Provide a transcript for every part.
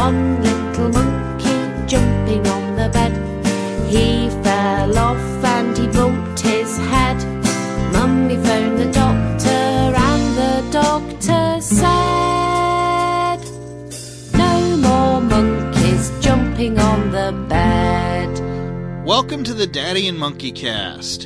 one little monkey jumping on the bed. He fell off and he bumped his head. Mummy phoned the doctor and the doctor said, no more monkeys jumping on the bed. Welcome to the Daddy and Monkey Cast.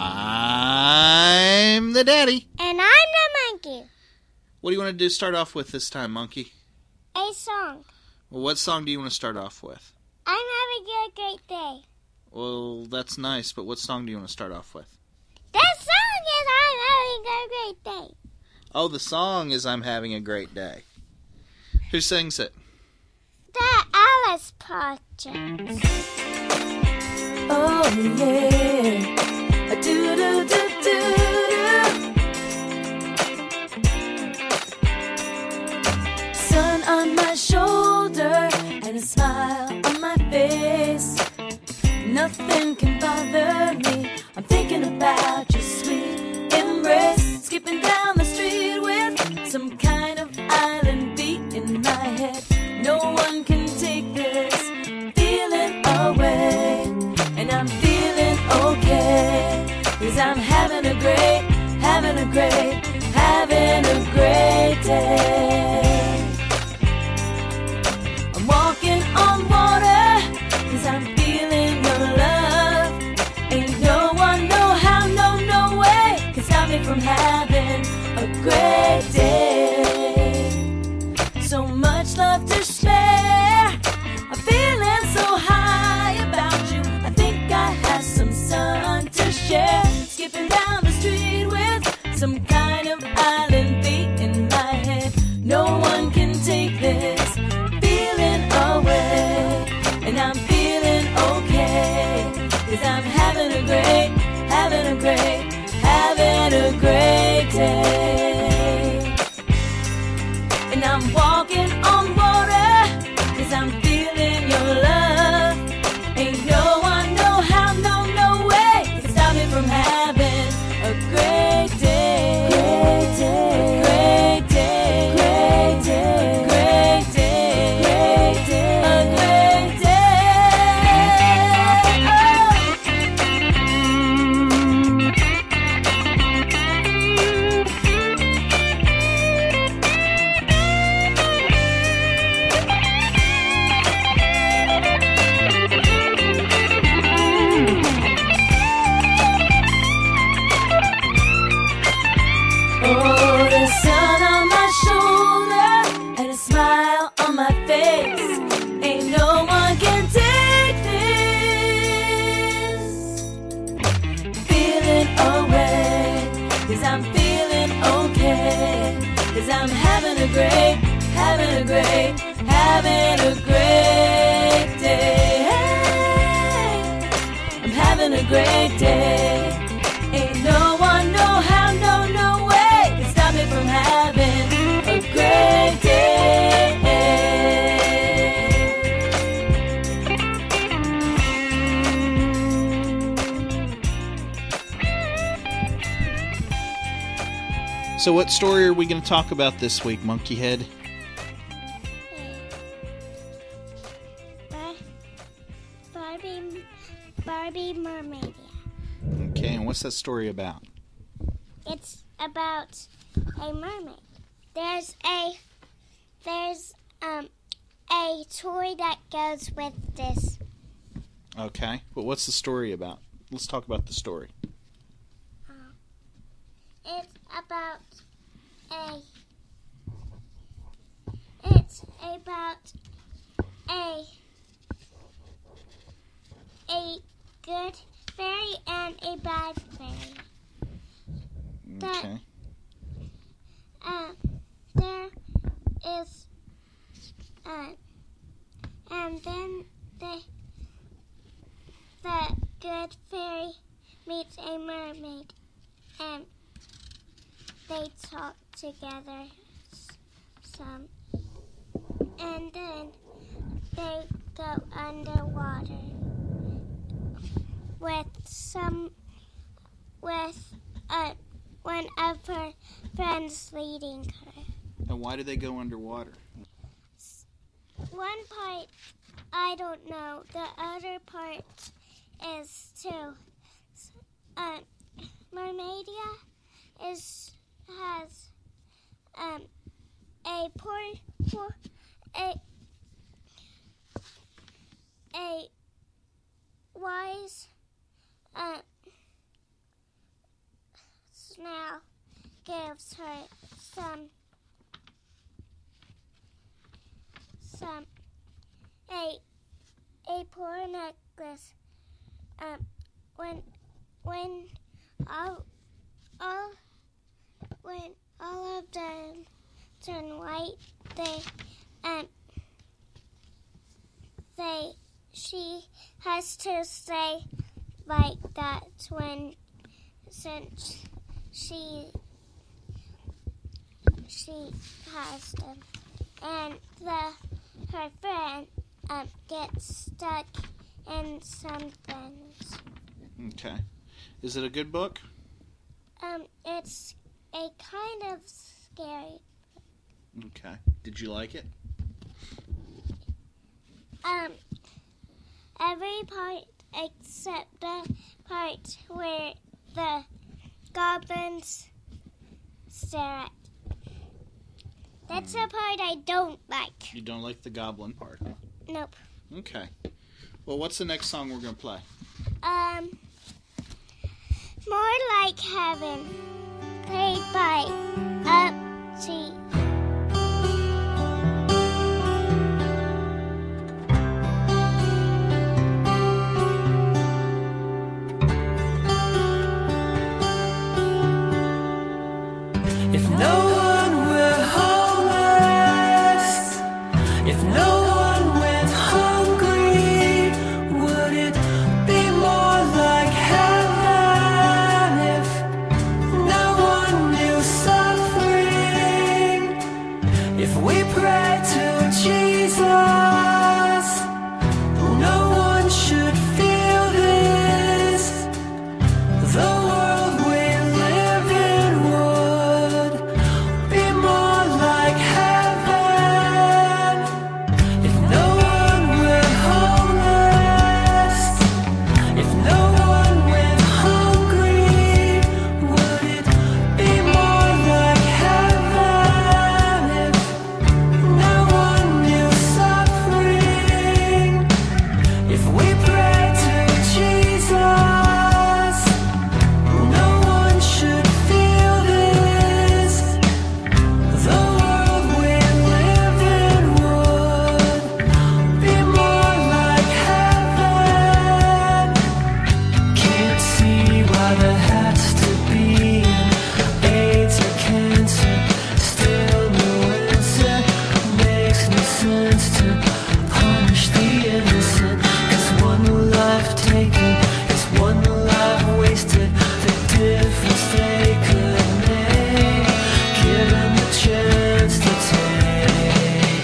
I'm the daddy. And I'm the monkey. What do you want to do start off with this time, Monkey? A song. Well, what song do you want to start off with? I'm having a great day. Well, that's nice, but what song do you want to start off with? The song is I'm having a great day. Oh, the song is I'm Having a Great Day. Who sings it? The Alice Project. Oh yeah, do-do-do-do-do. Sun on my shoulder and a smile on my face. Nothing can bother me. I'm thinking about your sweet embrace. Skipping down the street with some kind of island beat in my head. No one can take this feeling away. And I'm feeling okay. 'Cause I'm having a great day. I'm walking on water 'cause I'm feeling your love. Ain't no one, no how, no way can stop me from having a great day. So much love to share. I'm feeling so high about you. I think I have some sun to share. Skipping down the street with some kind of island beat in my head. No one can take this feeling away. And I'm feeling okay. 'Cause I'm having a great day. And I'm walking on water 'cause I'm feeling your love. Ain't no one, no how, no way can stop me from having a great day. Great day. Great day. Great day. Great day. Great day. A great having a great day. I'm having a great day. Ain't no one, no how, no way can stop me from having a great day. So what story are we going to talk about this week, Monkey Head? Barbie Mermaid. Okay, and what's that story about? It's about a mermaid. There's a toy that goes with this. Okay, but what's the story about? Let's talk about the story. It's about a good fairy and a bad fairy. Okay. There is, and then the good fairy meets a mermaid, and they talk together some, and then they go underwater with one of her friends leading her. And why do they go underwater? one part I don't know. The other part is too. Mermaidia has a wise snail gives her some a poor necklace. When all of them turn white, she has to stay like that since she has them, and her friend gets stuck in some things. Okay. Is it a good book? It's a kind of scary. Okay. Did you like it? Every part except the part where the goblins stare at. That's the part I don't like. You don't like the goblin part? Nope. Okay. Well, what's the next song we're going to play? More Like Heaven, played by Upsy. If no one were homeless, if no one went hungry, would it be more like heaven? If no one knew suffering, if we prayed to Jesus, no one should feel this. The world we live in would be more like heaven. If no one were homeless, if no one went hungry, would it be more like heaven? If no one knew suffering, if we prayed to Jesus, no one should feel this. The world we live in would be more like heaven. Can't see why there has to be AIDS or cancer. Still no answer. Makes no sense to punish the innocent. 'Cause one life taken is one life wasted. The difference they could make, given the chance to take.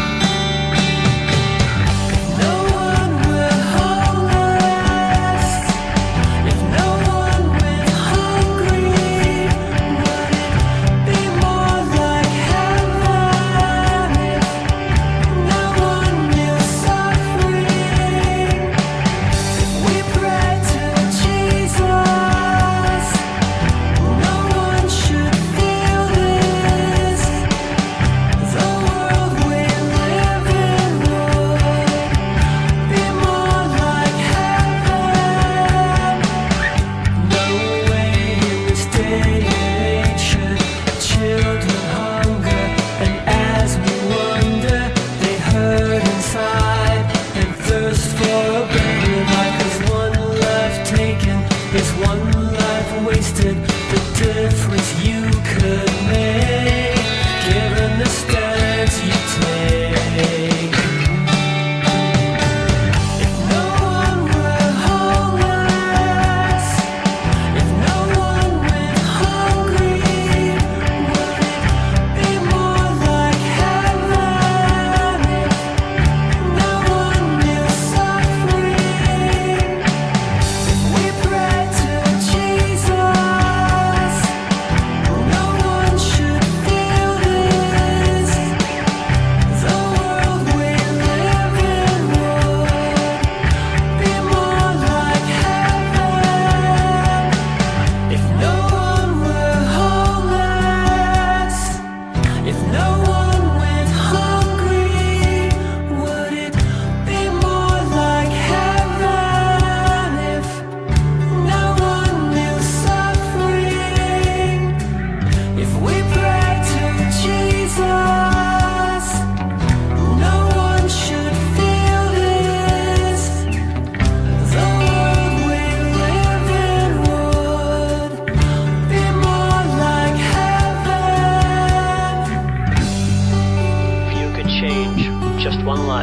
If no one were homeless, if no one went hungry, would it be more like heaven? If no one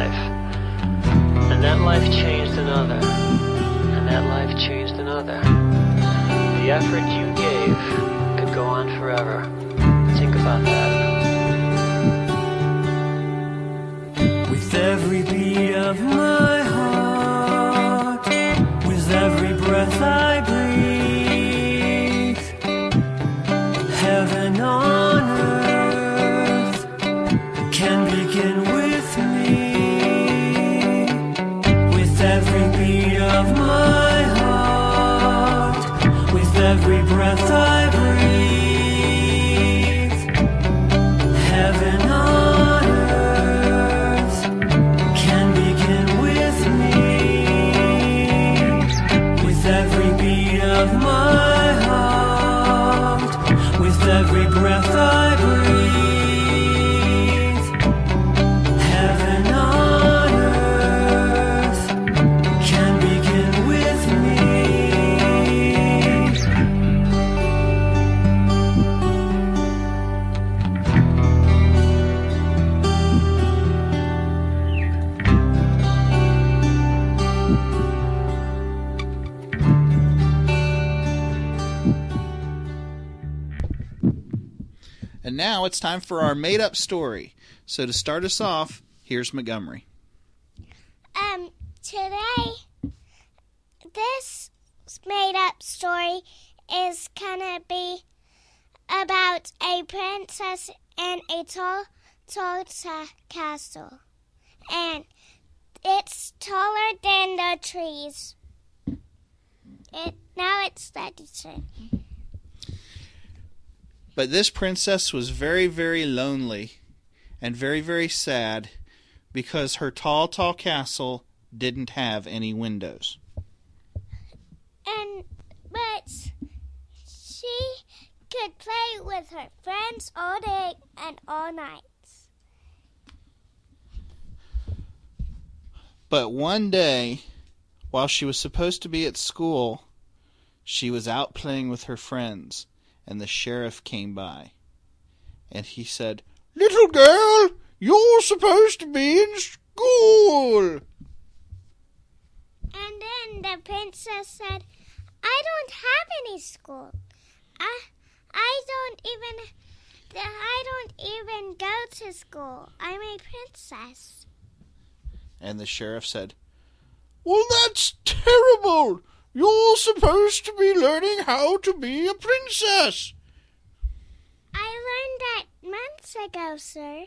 life. And that life changed another. And that life changed another. The effort you gave could go on forever. Think about that. With every beat of my heart, with every breath I breathe, heaven on earth can begin with me. With every beat of my heart, with every breath I breathe, heaven on earth can begin with me. With every beat of my heart, with every breath I breathe, heaven on earth can begin with me. And now it's time for our made-up story. So to start us off, here's Montgomery. Today, this made-up story is gonna be about a princess and a tall castle. And it's taller than the trees. Now it's Daddy's turn. But this princess was very, very lonely and very, very sad because her tall castle didn't have any windows. But she could play with her friends all day and all night. But one day, while she was supposed to be at school, she was out playing with her friends, and the sheriff came by. And he said, "Little girl, you're supposed to be in school." And then the princess said, "I don't have any school. I don't even go to school. I'm a princess." And the sheriff said, "Well, that's terrible. You're supposed to be learning how to be a princess." "I learned that months ago, sir."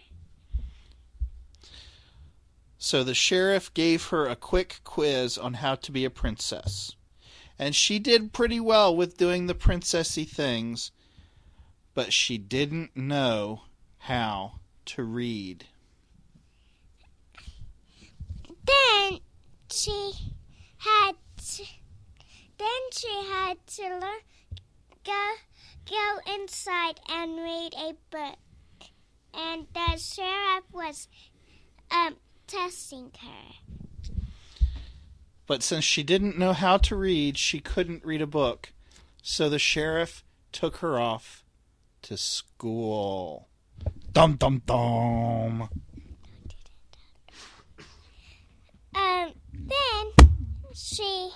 So the sheriff gave her a quick quiz on how to be a princess. And she did pretty well with doing the princessy things, but she didn't know how to read. Then she had to go inside and read a book. And the sheriff was testing her. But since she didn't know how to read, she couldn't read a book. So the sheriff took her off to school. Dum dum dum. Then she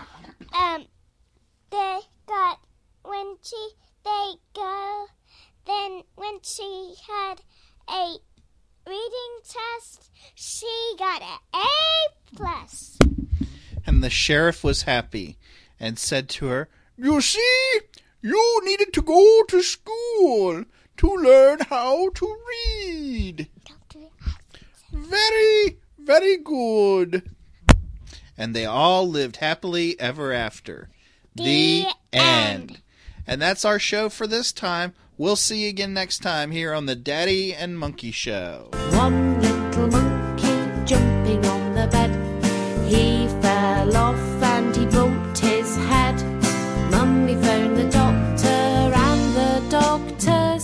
when she had a reading test, she got an A+. And the sheriff was happy and said to her, "You see, you needed to go to school to learn how to read. Very, very good." And they all lived happily ever after. The end. And that's our show for this time. We'll see you again next time here on the Daddy and Monkey Show. One little monkey jumping on the bed. He fell off and he bumped his head. Mummy phoned the doctor and the doctor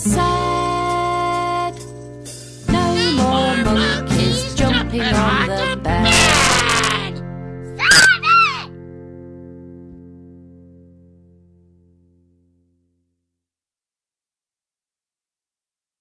said, "No more monkeys jumping on the bed."